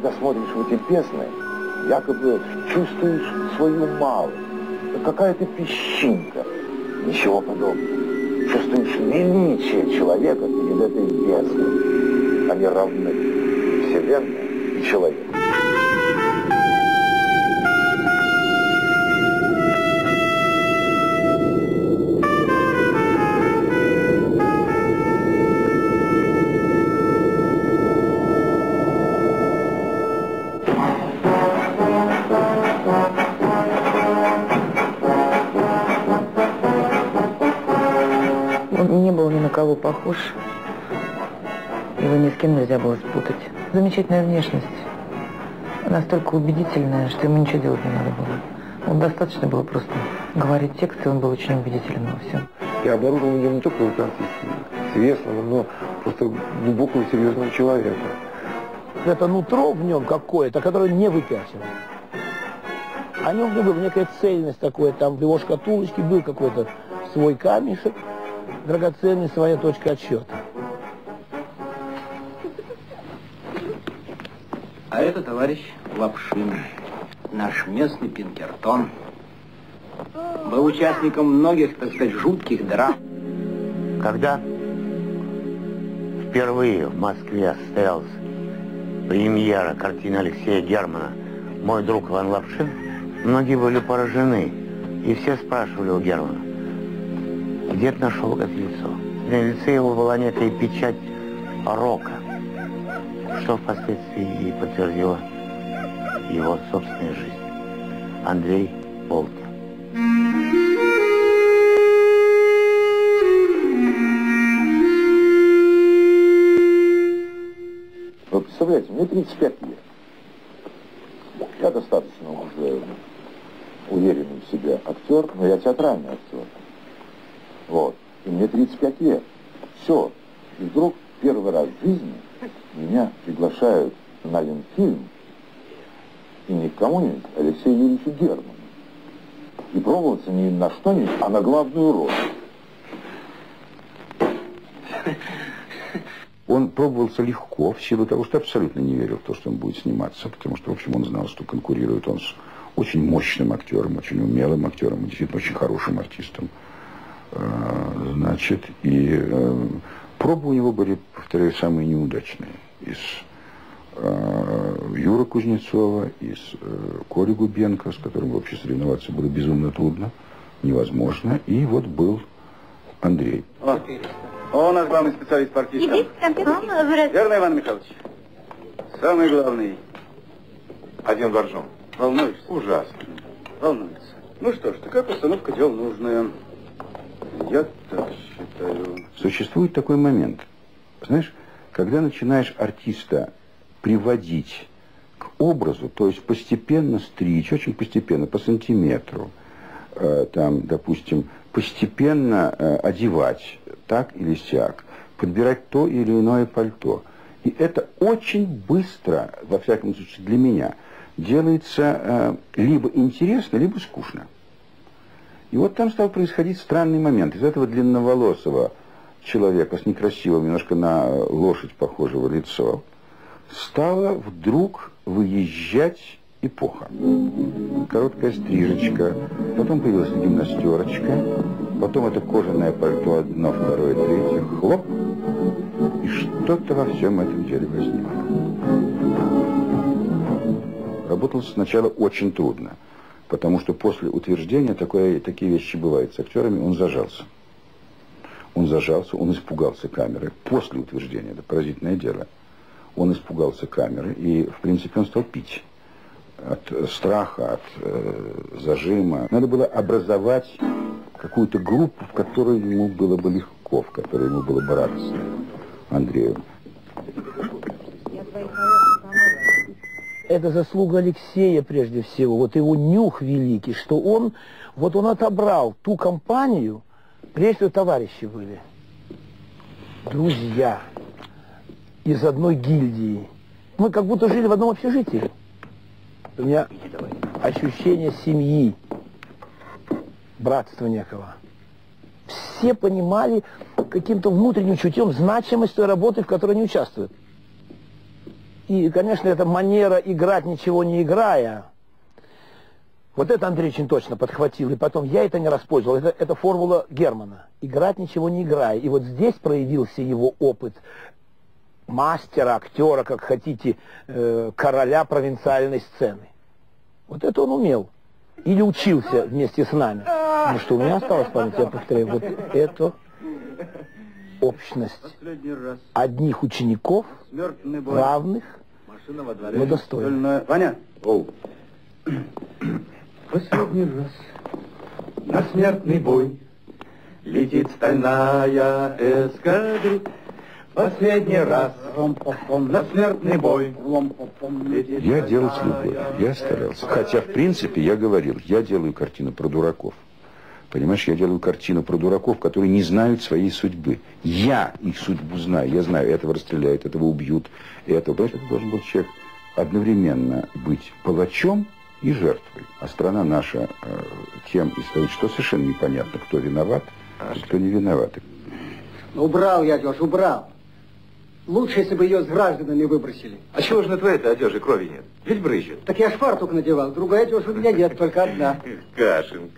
когда смотришь в эти бездны, якобы чувствуешь свою малость, какая-то песчинка, ничего подобного. Чувствуешь величие человека перед этой бездной. Они равны, Вселенная и человек. Он не был ни на кого похож. Его ни с кем нельзя было спутать. Замечательная внешность. Настолько убедительная, что ему ничего делать не надо было. Он достаточно было просто говорить текст, и он был очень убедителен во всем. Я обнаружил в нем не только светлого, но просто глубокого серьезного человека. Это нутро в нем какое-то, которое не выпячивал. О нем была некая цельность такая, там в его шкатулочке был какой-то свой камешек, драгоценный, своя точка отсчета. А это товарищ Лапшин, наш местный Пинкертон. Был участником многих, так сказать, жутких драм. Когда впервые в Москве состоялась премьера картины Алексея Германа «Мой друг Иван Лапшин», многие были поражены, и все спрашивали у Германа, где ты нашел это лицо. На лице его была некая печать порока, что впоследствии и подтвердила его собственная жизнь. Андрей Болтин. Вы представляете, мне 35 лет. Я достаточно уже уверенный в себе актер, но я театральный актер. Вот. И мне 35 лет. Все. И вдруг первый раз в жизни меня приглашают на Ленфильм, и не к кому-нибудь, а Алексею Юрьевичу Герману. И пробоваться не на что-нибудь, а на главную роль. Он пробовался легко, в силу того, что абсолютно не верил в то, что он будет сниматься, потому что, в общем, он знал, что конкурирует он с очень мощным актером, очень умелым актером, действительно очень хорошим артистом. Значит, и пробы у него были, повторяю, самые неудачные. Из Юры Кузнецова, из Коли Губенко, с которым вообще соревноваться было безумно трудно, невозможно. И вот был Андрей. Он у нас главный специалист по артистам. Верно, Иван Михайлович? Самый главный. Один боржом. Волнуешься? Ужасно. Волнуется. Ну что ж, такая постановка дел нужная. Я так считаю. Существует такой момент. Знаешь, когда начинаешь артиста приводить к образу, то есть постепенно стричь, очень постепенно, по сантиметру, там, допустим, постепенно одевать так или сяк, подбирать то или иное пальто. И это очень быстро, во всяком случае для меня, делается либо интересно, либо скучно. И вот там стал происходить странный момент. Из этого длинноволосого человека с некрасивым, немножко на лошадь похожего лицо, стала вдруг выезжать эпоха. Короткая стрижечка, потом появилась гимнастерочка, потом это кожаное пальто, одно, второе, третье, хлоп, и что-то во всем этом деле возникло. Работал сначала очень трудно, потому что после утверждения такие вещи бывают с актерами, он зажался. Он зажался, он испугался камеры. После утверждения, это поразительное дело, он испугался камеры, и, в принципе, он стал пить. От страха, от зажима. Надо было образовать какую-то группу, в которой ему было бы легко, в которой ему было бы радостно. Андрею. Это заслуга Алексея прежде всего, вот его нюх великий, что он отобрал ту компанию, прежде всего товарищи были, друзья из одной гильдии. Мы как будто жили в одном общежитии. У меня ощущение семьи, братства некого. Все понимали каким-то внутренним чутьем значимость той работы, в которой они участвуют. И, конечно, эта манера играть, ничего не играя, вот это Андрей очень точно подхватил. И потом я это не распользовал. Это формула Германа. Играть, ничего не играя. И вот здесь проявился его опыт мастера, актера, как хотите, короля провинциальной сцены. Вот это он умел. Или учился вместе с нами. Ну что, у меня осталось в памяти, я повторяю, вот это общность одних учеников, равных, но достойных. Ваня! Последний раз на смертный бой летит стальная эскадриль. Последний раз на смертный бой. Я делал с любовью, я старался. Хотя, в принципе, я говорил, я делаю картину про дураков. Понимаешь, я делаю картину про дураков, которые не знают своей судьбы. Я их судьбу знаю. Я знаю, этого расстреляют, этого убьют, этого. Понимаешь, это должен был человек одновременно быть палачом и жертвой. А страна наша тем и стоит, что совершенно непонятно, кто виноват, а кто не виноват. Убрал я одежду, убрал. Лучше, если бы ее с гражданами выбросили. А чего же на твоей-то одежде крови нет? Ведь брызжет. Так я ж фартук надевал, другая одежда у меня нет, только одна. Кашин.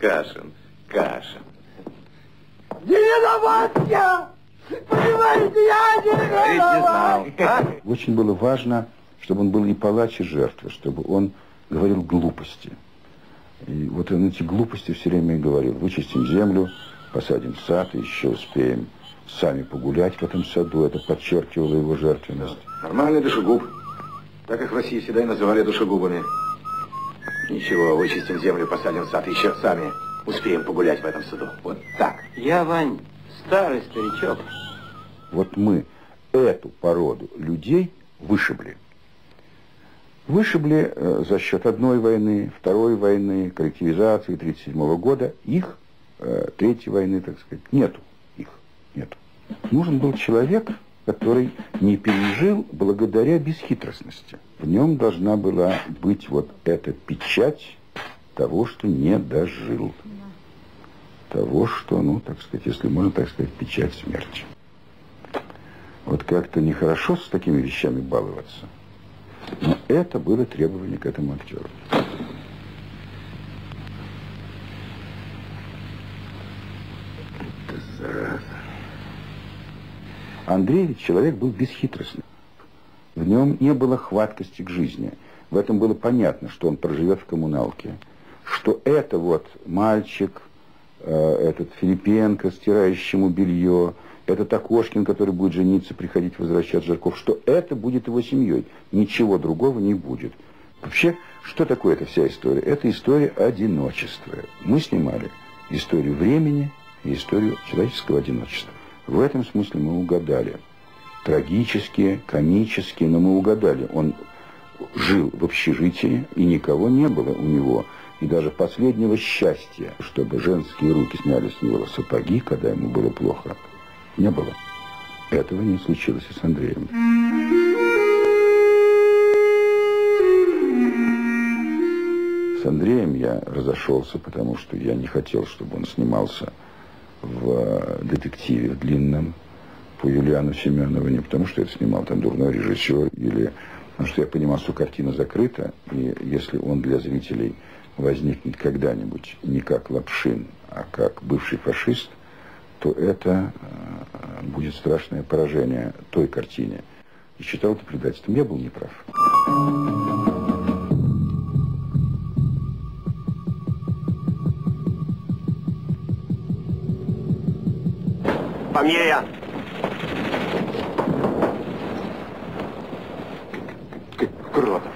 Не виноват я! Понимаете, я не виноват! Очень было важно, чтобы он был и палач, и жертва, чтобы он говорил глупости. И вот он эти глупости все время и говорил. Вычистим землю, посадим сад, и еще успеем сами погулять в этом саду. Это подчеркивало его жертвенность. Нормальный душегуб. Так их в России всегда и называли душегубами. Ничего, вычистим землю, посадим сад, еще сами успеем погулять в этом саду. Вот так. Я, Вань, старый старичок. Вот мы эту породу людей вышибли. Вышибли за счет одной войны, второй войны, коллективизации 1937 года. Их, третьей войны, так сказать, нету. Их нету. Нужен был человек, который не пережил благодаря бесхитростности. В нем должна была быть вот эта печать того, что не дожил. Того, что, ну, так сказать, если можно так сказать, печать смерти. Вот как-то нехорошо с такими вещами баловаться. Но это было требование к этому актеру. Это зараза. Андрей человек был бесхитростный. В нем не было хваткости к жизни. В этом было понятно, что он проживет в коммуналке. Что это вот мальчик, этот Филипенко, стирающему белье, этот Окошкин, который будет жениться, приходить, возвращаться Жарков, что это будет его семьей. Ничего другого не будет. Вообще, что такое эта вся история? Это история одиночества. Мы снимали историю времени и историю человеческого одиночества. В этом смысле мы угадали. Трагически, комически, но мы угадали. Он жил в общежитии, и никого не было у него. И даже последнего счастья, чтобы женские руки сняли с него сапоги, когда ему было плохо, не было. Этого не случилось и с Андреем. С Андреем я разошелся, потому что я не хотел, чтобы он снимался в детективе в длинном по Юлиану Семенову, не потому что это снимал там дурной режиссер, или потому что я понимал, что картина закрыта, и если он для зрителей возникнет когда-нибудь не как Лапшин, а как бывший фашист, то это будет страшное поражение той картине. И считал это предательством. Я был неправ. Фамилия? Кротов.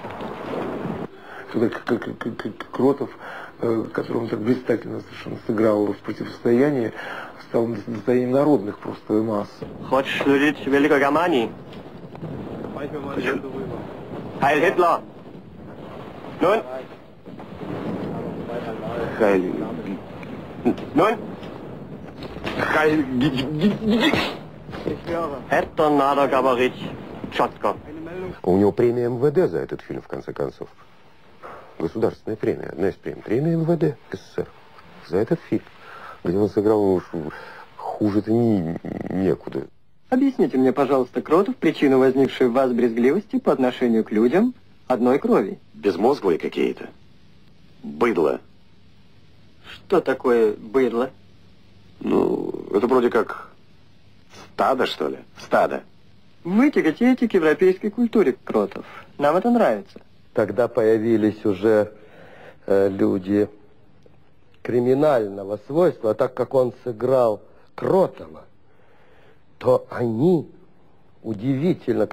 Кротов, который он так блистательно совершенно сыграл в противостоянии, стал достоянием народных просто масс. Хочешь служить в Великой Германии? Хочу. Heil Hitler! Nun? Хайль. Nun? Это надо говорить четко. У него премия МВД за этот фильм, в конце концов. Государственная премия, одна из премий. Премия МВД СССР за этот фильм, где он сыграл, хуже-то некуда. Объясните мне, пожалуйста, Кротов, причину возникшей в вас брезгливости по отношению к людям одной крови. Безмозглые какие-то. Быдло. Что такое быдло? Ну, это вроде как стадо, что ли? Стадо. Вы тяготеете к европейской культуре, Кротов. Нам это нравится. Тогда появились уже люди криминального свойства, так как он сыграл Кротова, то они удивительно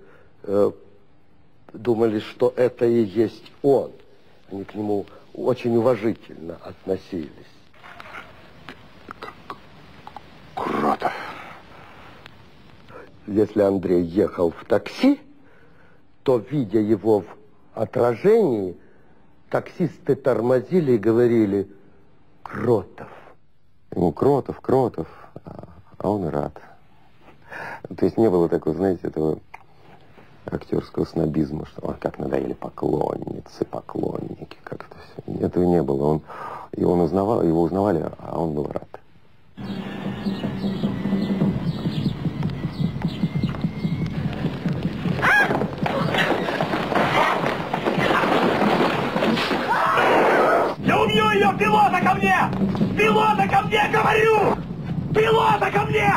думали, что это и есть он. Они к нему очень уважительно относились. Кротов. Если Андрей ехал в такси, то, видя его в отражении, таксисты тормозили и говорили: Кротов. Ему Кротов, а он и рад. То есть не было такого, знаете, этого актерского снобизма, что как надоели поклонницы, поклонники, как это все. Этого не было. Его узнавали, а он был рад. Я убью ее! Пилота ко мне! Пилота ко мне, говорю! Пилота ко мне!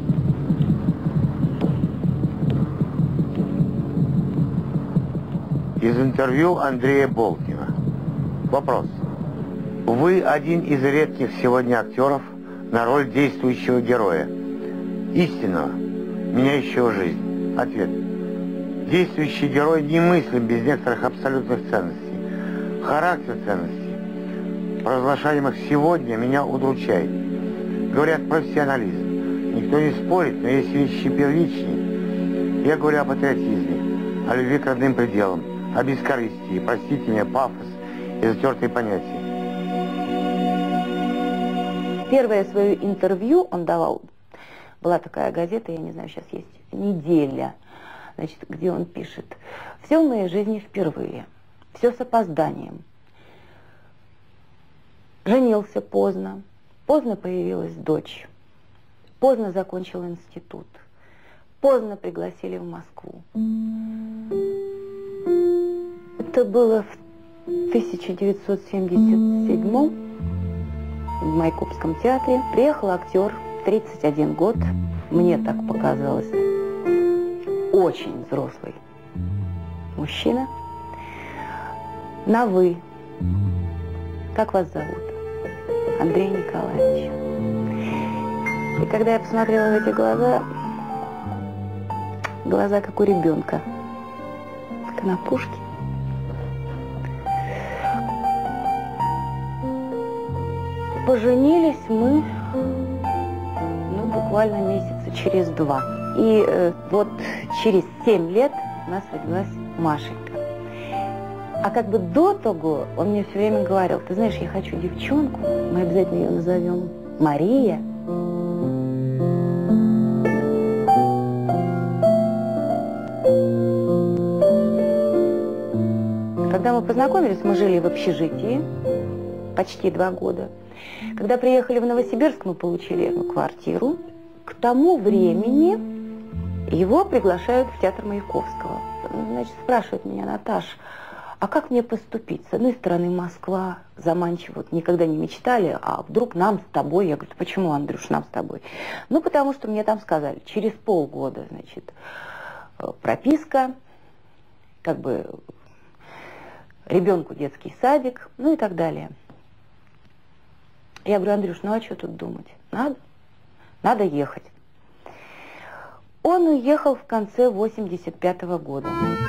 Из интервью Андрея Болтнева. Вопрос. Вы один из редких сегодня актеров на роль действующего героя. Истинного, меняющего жизнь. Ответ. Действующий герой немыслим без некоторых абсолютных ценностей. Характер ценностей, провозглашаемых сегодня, меня удручает. Говорят, профессионализм. Никто не спорит, но есть вещи первичнее. Я говорю о патриотизме, о любви к родным пределам, о бескорыстии, простите меня, пафос и затертые понятия. Первое свое интервью он давал, была такая газета, я не знаю, сейчас есть, «Неделя», значит, где он пишет: «Все в моей жизни впервые, все с опозданием. Женился поздно, поздно появилась дочь, поздно закончил институт, поздно пригласили в Москву». Это было в 1977 в Майкопском театре. Приехал актер, 31 год, мне так показалось, очень взрослый мужчина. На «вы». Как вас зовут? Андрей Николаевич. И когда я посмотрела в эти глаза как у ребенка, как на пушке. Поженились мы, буквально месяца через 2. И вот через 7 лет у нас родилась Машенька. А как бы до того он мне все время говорил: ты знаешь, я хочу девчонку, мы обязательно ее назовем Мария. Когда мы познакомились, мы жили в общежитии почти 2 года. Когда приехали в Новосибирск, мы получили квартиру. К тому времени его приглашают в театр Маяковского. Значит, спрашивает меня: Наташ, а как мне поступить? С одной стороны, Москва заманчива, вот никогда не мечтали, а вдруг нам с тобой? Я говорю: почему, Андрюш, нам с тобой? Ну, потому что мне там сказали, через полгода, значит, прописка, как бы ребенку детский садик, ну и так далее. Я говорю: Андрюш, ну а что тут думать? Надо ехать. Он уехал в конце 85-го года.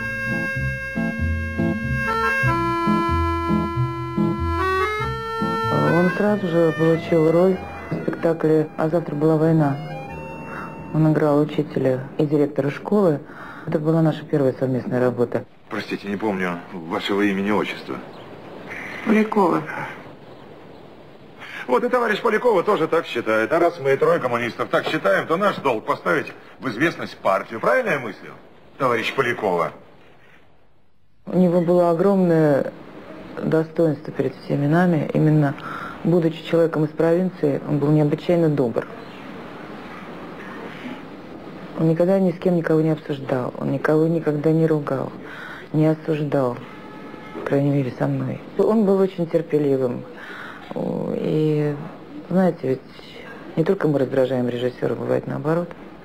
Он сразу же получил роль в спектакле «А завтра была война». Он играл учителя и директора школы. Это была наша первая совместная работа. Простите, не помню вашего имени, отчества. Полякова. Вот и товарищ Полякова тоже так считает. А раз мы трое коммунистов так считаем, то наш долг поставить в известность партию. Правильно я мыслю, товарищ Полякова? У него было огромное достоинство перед всеми нами. Именно будучи человеком из провинции, он был необычайно добр. Он никогда ни с кем никого не обсуждал, он никого никогда не ругал, не осуждал, по крайней мере, со мной. Он был очень терпеливым. И, знаете, ведь не только мы раздражаем режиссера, бывает наоборот.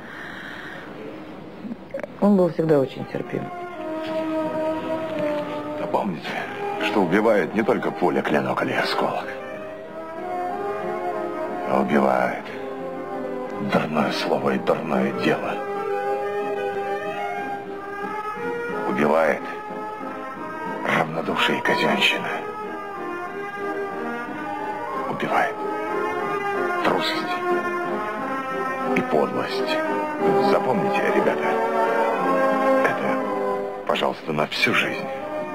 Он был всегда очень терпим. А помните, что убивает не только пуля, клинок или осколок, а убивает дурное слово и дурное дело. Убивает равнодушие и казенщина. Убивает трусость и подлость. Запомните, ребята, это, пожалуйста, на всю жизнь.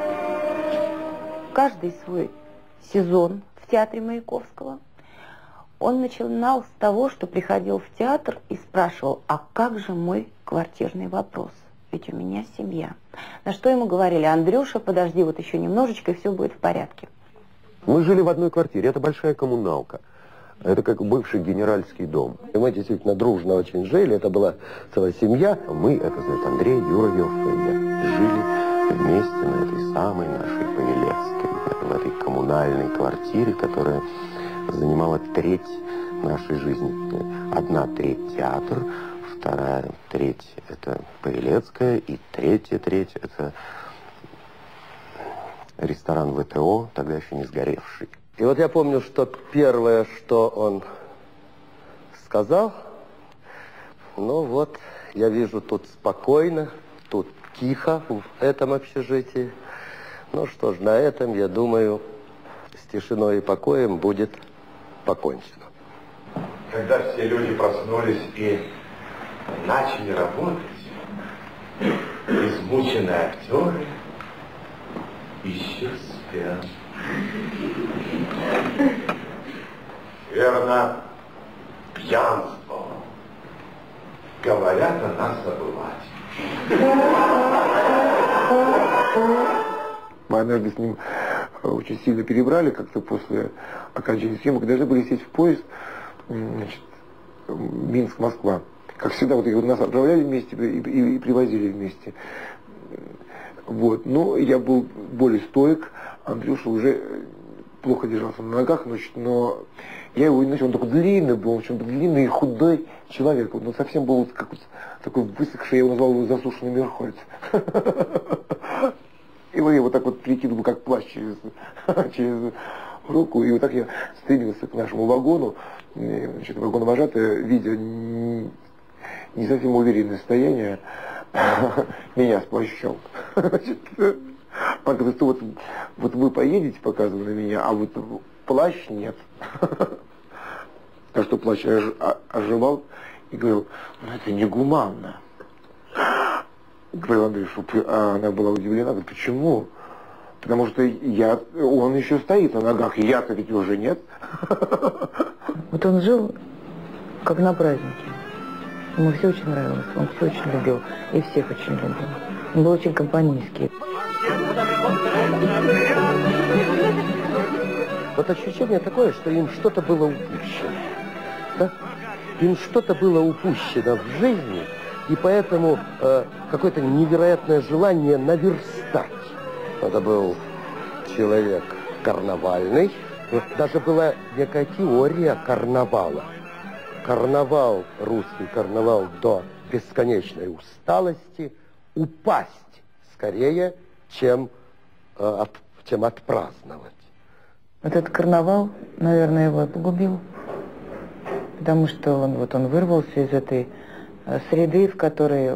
Каждый свой сезон в театре Маяковского он начинал с того, что приходил в театр и спрашивал: а как же мой квартирный вопрос? Ведь у меня семья. На что ему говорили: Андрюша, подожди вот еще немножечко, и все будет в порядке. Мы жили в одной квартире, это большая коммуналка. Это как бывший генеральский дом. И мы действительно дружно очень жили, это была целая семья. Мы, это значит Андрей, Юра, Ёлка и я, жили вместе на этой самой нашей Павелецкой, в этой коммунальной квартире, которая занимала треть нашей жизни. 1/3 театр, 2/3 это Павелецкая, и 3/3 это ресторан ВТО, тогда еще не сгоревший. И вот я помню, что первое, что он сказал: ну вот, я вижу, тут спокойно, тут тихо в этом общежитии. Ну что ж, на этом, я думаю, с тишиной и покоем будет покончено. Когда все люди проснулись и начали работать, измученные актеры еще спят. Верно, пьянство. Говорят, о нас забывать. Мы однажды с ним очень сильно перебрали как-то после окончания съемок. Должны были сесть в поезд, значит, Минск-Москва. Как всегда, вот нас отправляли вместе и привозили вместе. Вот. Но я был более стоек, Андрюша уже плохо держался на ногах, значит, но я его, значит, он такой длинный был, очень длинный и худой человек. Он совсем был как вот такой высохший, я его назвал его засушенный Мерхольц. И я вот так вот перекидывал, как плащ через руку, и вот так я стремился к нашему вагону. Значит, вагоновожатая, видя не совсем уверенное состояние, меня с плащом. Он говорит, что вот вы поедете, показывая на меня, а вот плащ нет. Так что плащ оживал и говорил: ну это негуманно. Говорил Андрей, что она была удивлена, говорит, почему? Потому что он еще стоит на ногах, и я-то ведь уже нет. Вот он жил как на празднике. Ему все очень нравилось, он все очень любил, и всех очень любил. Он был очень компанейский. Вот ощущение такое, что им что-то было упущено. Да? Им что-то было упущено в жизни, и поэтому какое-то невероятное желание наверстать. Это был человек карнавальный. Даже была некая теория карнавала. Карнавал, русский карнавал до бесконечной усталости, упасть скорее, чем отпраздновать. Этот карнавал, наверное, его погубил, потому что он вырвался из этой среды, в которой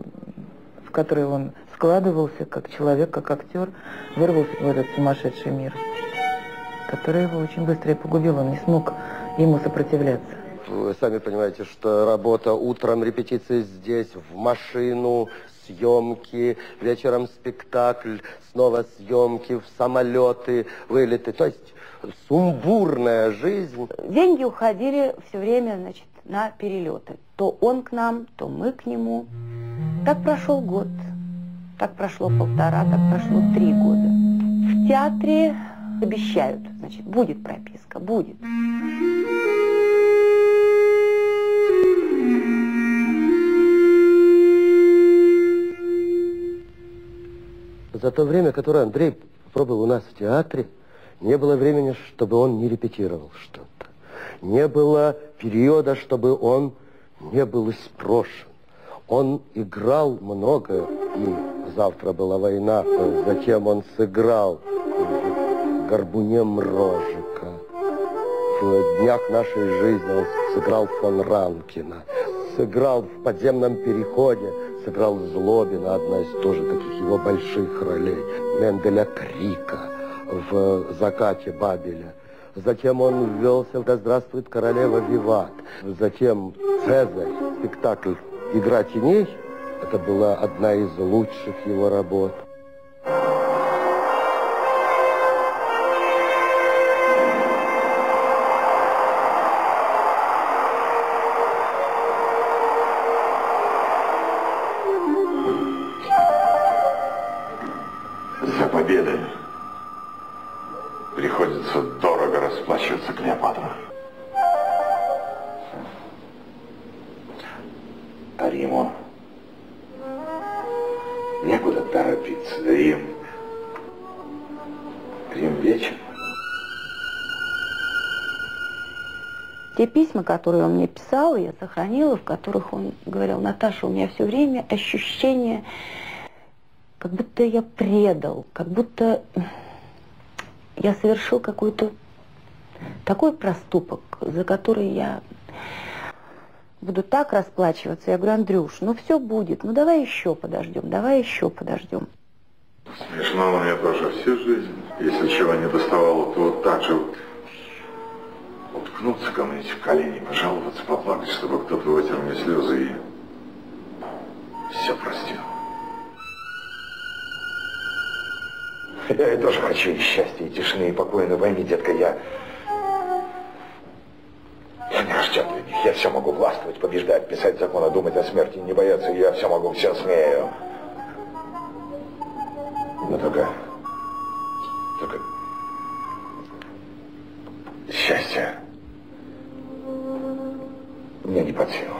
он складывался как человек, как актер, вырвался в этот сумасшедший мир, который его очень быстро и погубил, он не смог ему сопротивляться. Вы сами понимаете, что работа утром, репетиции здесь, в машину, съемки, вечером спектакль, снова съемки, в самолеты, вылеты. То есть сумбурная жизнь. Деньги уходили все время, значит, на перелеты. То он к нам, то мы к нему. Так прошел год, так прошло 1,5, так прошло 3 года. В театре обещают, значит, будет прописка, будет. за то время, которое Андрей пробыл у нас в театре, не было времени, чтобы он не репетировал что-то. Не было периода, чтобы он не был испрошен. Он играл много, и «Завтра была война», затем он сыграл в «Горбуне Мрожика». В «Днях нашей жизни» он сыграл фон Ранкина. Сыграл в «Подземном переходе», сыграл Злобина, одна из тоже таких его больших ролей. Менделя Крика в «Закате Бабеля». Затем он ввелся в «Да здравствует королева Виват». Затем «Цезарь», спектакль «Игра теней». Это была одна из лучших его работ. За победы приходится дорого расплачиваться, Клеопатра. А Риму некуда торопиться. Рим вечен. Те письма, которые он мне писал, я сохранила, в которых он говорил: Наташа, у меня все время ощущение, как будто я предал, как будто я совершил какой-то такой проступок, за который я буду так расплачиваться. Я говорю: Андрюш, ну все будет, ну давай еще подождем, давай еще подождем. Смешно, но мне тоже всю жизнь. Если чего не доставало, то вот так же вот уткнуться кому-нибудь в колени, пожаловаться, поплакать, чтобы кто-то вытер мне слезы и все простил. Я и тоже хочу и счастья, и тишины, и покоя, но пойми, детка, я не рожден для них. Я все могу властвовать, побеждать, писать законы, думать о смерти, не бояться. Я все могу, все смею. Но только счастье мне не под силу.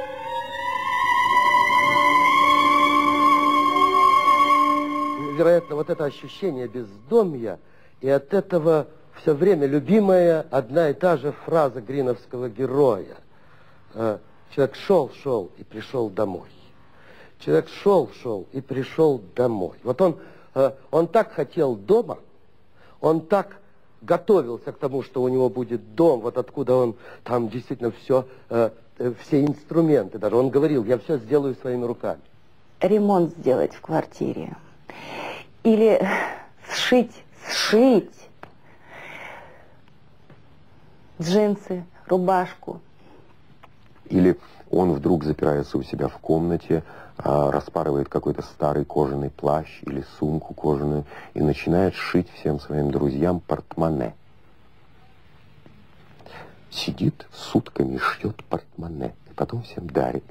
Вероятно, вот это ощущение бездомья, и от этого все время любимая одна и та же фраза гриновского героя. Человек шел и пришел домой. Человек шел и пришел домой. Вот он так хотел дома, он так готовился к тому, что у него будет дом, вот откуда он там действительно все инструменты даже. Он говорил: я все сделаю своими руками. Ремонт сделать в квартире. Или сшить джинсы, рубашку. Или он вдруг запирается у себя в комнате, распарывает какой-то старый кожаный плащ или сумку кожаную и начинает шить всем своим друзьям портмоне. Сидит сутками и шьет портмоне, и потом всем дарит.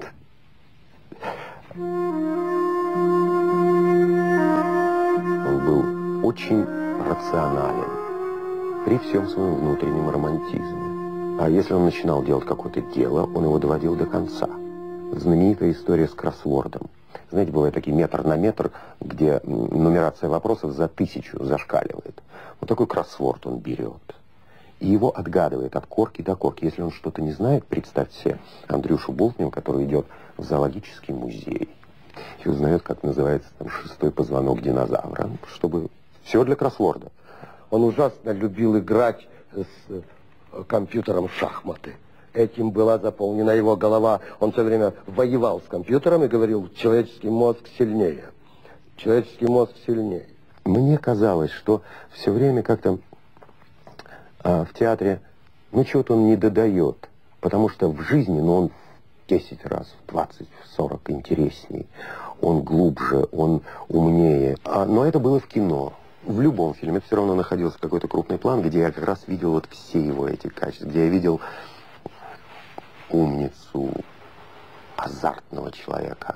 Он был очень рационален при всем своем внутреннем романтизме. А если он начинал делать какое-то дело, он его доводил до конца. Знаменитая история с кроссвордом. Знаете, бывают такие метр на метр, где нумерация вопросов за 1000 зашкаливает. Вот такой кроссворд он берет. И его отгадывает от корки до корки. Если он что-то не знает, представьте себе Андрюшу Болтнева, который идет в зоологический музей и узнает, как называется там 6-й позвонок динозавра, чтобы все для кроссворда. Он ужасно любил играть с компьютером в шахматы. Этим была заполнена его голова. Он все время воевал с компьютером и говорил: человеческий мозг сильнее. Человеческий мозг сильнее. Мне казалось, что все время как-то в театре, чего-то он не додает. Потому что в жизни, он в 10 раз, в 20, в 40 интересней. Он глубже, он умнее. Но это было в кино. В любом фильме все равно находился какой-то крупный план, где я как раз видел вот все его эти качества, где я видел умницу, азартного человека,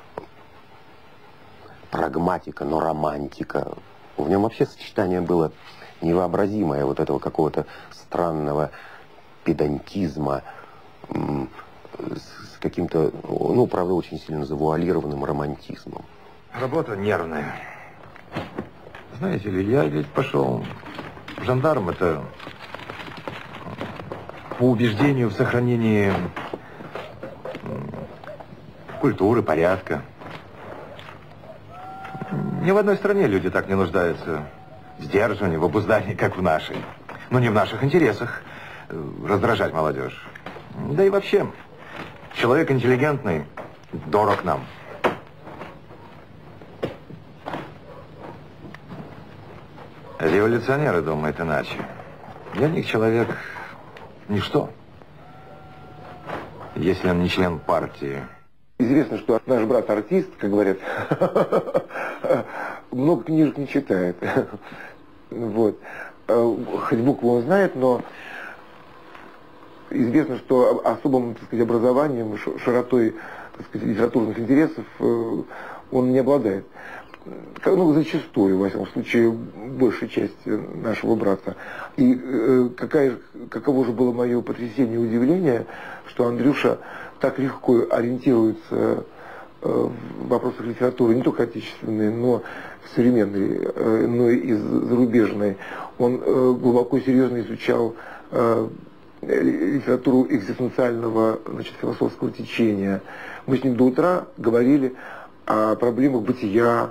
прагматика, но романтика. В нем вообще сочетание было невообразимое вот этого какого-то странного педантизма с каким-то, правда, очень сильно завуалированным романтизмом. Работа нервная. Знаете ли, я ведь пошел в жандарм, это по убеждению в сохранении культуры, порядка. Ни в одной стране люди так не нуждаются в сдерживании, в обуздании, как в нашей. Но не в наших интересах раздражать молодежь. Да и вообще, человек интеллигентный дорог нам. Революционеры думают иначе. Для них человек ничто, если он не член партии. Известно, что наш брат артист, как говорят, много книжек не читает. Вот. Хоть букву он знает, но известно, что особым, так сказать, образованием, широтой, так сказать, литературных интересов он не обладает. Ну, зачастую, во всяком случае, большая часть нашего брата. И каково же было мое потрясение и удивление, что Андрюша так легко ориентируется в вопросах литературы, не только отечественной, но современной, но и зарубежной. Он глубоко и серьезно изучал литературу экзистенциального, значит, философского течения. Мы с ним до утра говорили о проблемах бытия.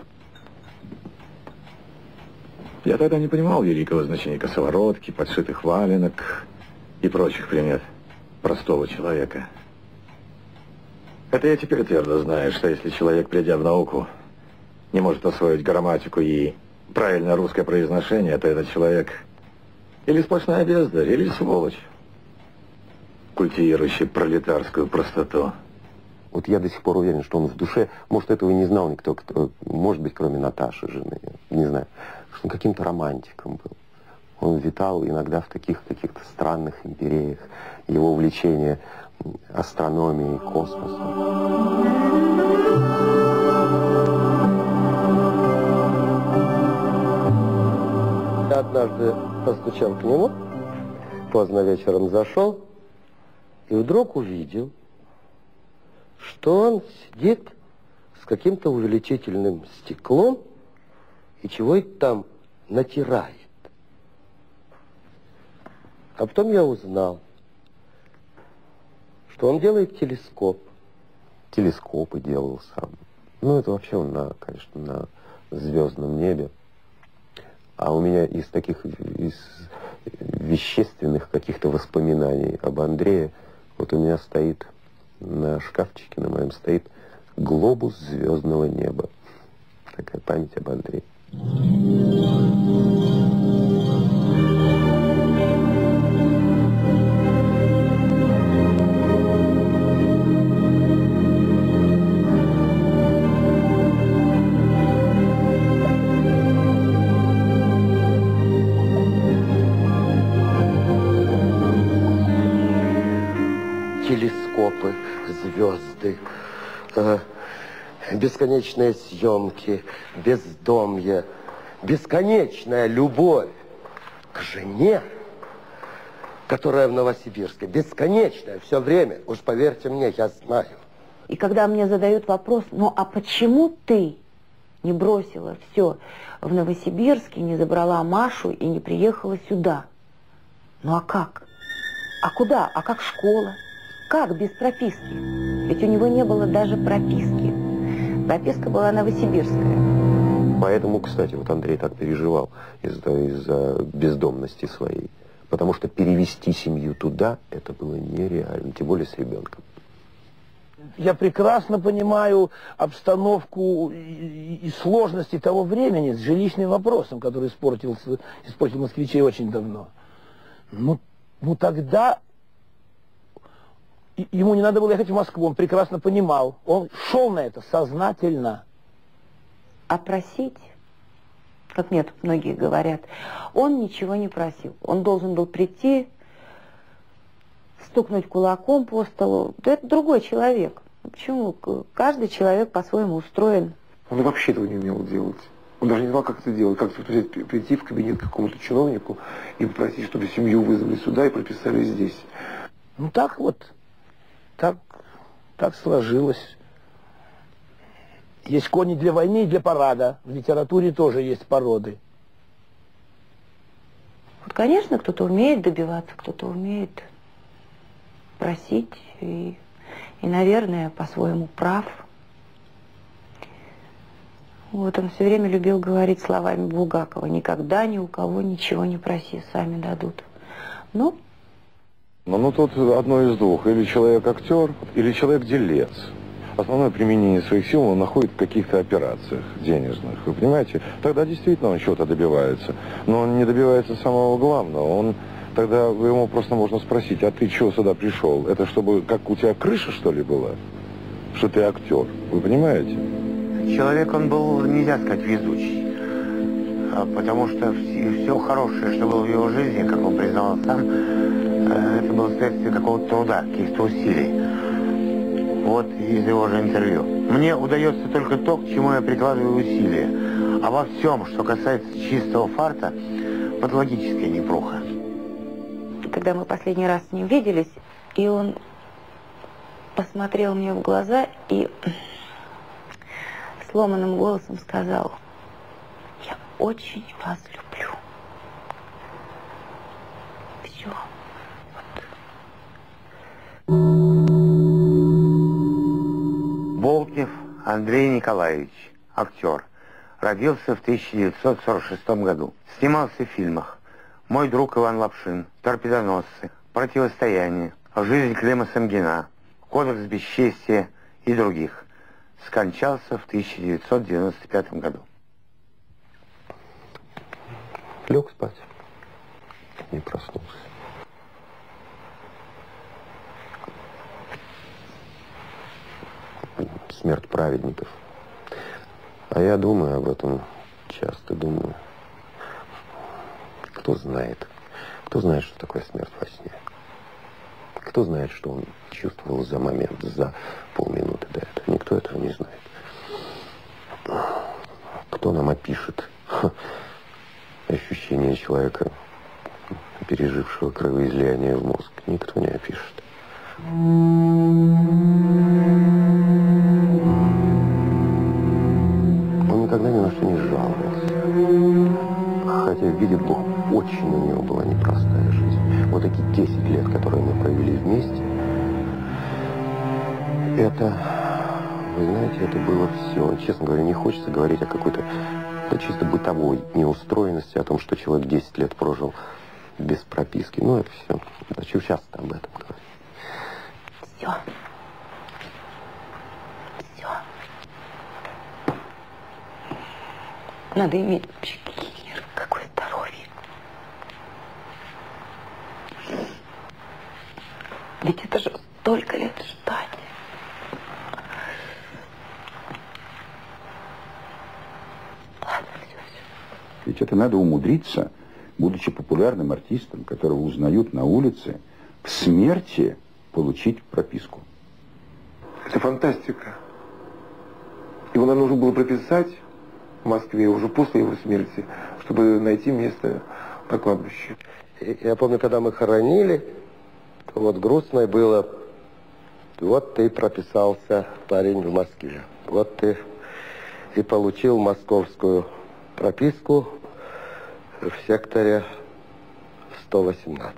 Я тогда не понимал великого значения косоворотки, подшитых валенок и прочих примет простого человека. Это я теперь твердо знаю, что если человек, придя в науку, не может освоить грамматику и правильное русское произношение, то этот человек или сплошная бездарь, или сволочь, культивирующий пролетарскую простоту. Вот я до сих пор уверен, что он в душе, может, этого и не знал никто, кто, может быть, кроме Наташи, жены, не знаю, что он каким-то романтиком был. Он витал иногда в таких каких-то странных империях, его увлечение астрономией, космосом. Я однажды постучал к нему, поздно вечером зашел, и вдруг увидел, что он сидит с каким-то увеличительным стеклом и чего-то там натирает. А потом я узнал, что он делает телескоп. Телескопы делал сам. Ну, это вообще он, конечно, на звездном небе. А у меня из таких, из вещественных каких-то воспоминаний об Андрее, вот у меня стоит на шкафчике на моем стоит глобус звездного неба. Такая память об Андрее. Телескопы, звезды, бесконечные съемки, бездомье, бесконечная любовь к жене, которая в Новосибирске, бесконечная, все время, уж поверьте мне, я знаю. И когда мне задают вопрос, ну а почему ты не бросила все в Новосибирске, не забрала Машу и не приехала сюда? Ну а как? А куда? А как школа? Как без прописки? Ведь у него не было даже прописки. Прописка была новосибирская. Поэтому, кстати, вот Андрей так переживал из-за бездомности своей. Потому что перевести семью туда, это было нереально, тем более с ребенком. Я прекрасно понимаю обстановку и сложности того времени с жилищным вопросом, который испортил москвичей очень давно. Ну тогда ему не надо было ехать в Москву, он прекрасно понимал. Он шел на это сознательно. А просить, как мне тут многие говорят, он ничего не просил. Он должен был прийти, стукнуть кулаком по столу. Да это другой человек. Почему? Каждый человек по-своему устроен. Он вообще этого не умел делать. Он даже не знал, как это делать. Как прийти в кабинет к какому-то чиновнику и попросить, чтобы семью вызвали сюда и прописали здесь. Ну так вот, так сложилось. Есть кони для войны и для парада. В литературе тоже есть породы. Вот, конечно, кто-то умеет добиваться, кто-то умеет просить и, наверное, по-своему прав. Вот он все время любил говорить словами Булгакова: никогда ни у кого ничего не проси, сами дадут. Ну, тут одно из двух. Или человек актер, или человек делец. Основное применение своих сил он находит в каких-то операциях денежных. Вы понимаете? Тогда действительно он чего-то добивается. Но он не добивается самого главного. Тогда ему просто можно спросить: а ты чего сюда пришел? Это чтобы, как у тебя крыша, что ли, была? Что ты актер. Вы понимаете? Человек он был, нельзя сказать, везучий. Потому что все хорошее, что было в его жизни, как он признавал сам, это было следствие какого-то труда, каких-то усилий. Вот из его же интервью. Мне удается только то, к чему я прикладываю усилия. А во всем, что касается чистого фарта, патологическая непруха. Когда мы последний раз с ним виделись, и он посмотрел мне в глаза и сломанным голосом сказал: я очень вас люблю. Все. Болтнев Андрей Николаевич, актер. Родился в 1946 году. Снимался в фильмах «Мой друг Иван Лапшин», «Торпедоносцы», «Противостояние», «Жизнь Клима Самгина», «Кодекс бесчестия» и других. Скончался в 1995 году. Лег спать. Не проснулся. Смерть праведников. А я думаю об этом, часто думаю. Кто знает, что такое смерть во сне? Кто знает, что он чувствовал за момент, за полминуты до этого? Никто этого не знает. Кто нам опишет ощущение человека, пережившего кровоизлияние в мозг? Никто не опишет. Он никогда ни на что не жаловался. Хотя, видит Бог, очень у него была непростая жизнь. Вот эти 10 лет, которые мы провели вместе, это, вы знаете, это было все. Честно говоря, не хочется говорить о какой-то чисто бытовой неустроенности, о том, что человек 10 лет прожил без прописки. Ну, это все. Зачем часто об этом говорить? Все. Все. Надо иметь нерв, какое здоровье. Ведь это же столько лет ждать. Ладно, все. Ведь это надо умудриться, будучи популярным артистом, которого узнают на улице, в смерти получить прописку. Это фантастика. Его нам нужно было прописать в Москве уже после его смерти, чтобы найти место на кладбище. Я помню, когда мы хоронили, то вот грустно было. Вот ты прописался, парень, в Москве. Вот ты и получил московскую прописку в секторе 118.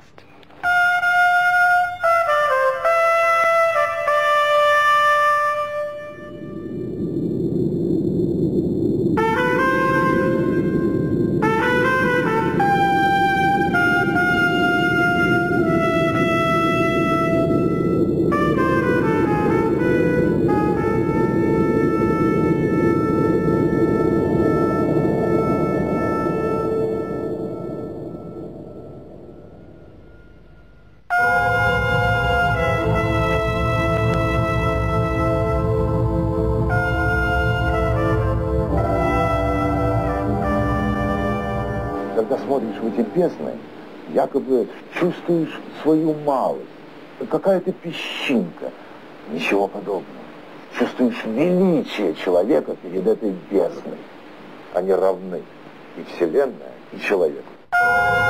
Когда смотришь в эти бездны, якобы чувствуешь свою малость, какая-то песчинка, ничего подобного. Чувствуешь величие человека перед этой бездной. Они равны, и Вселенная, и человек.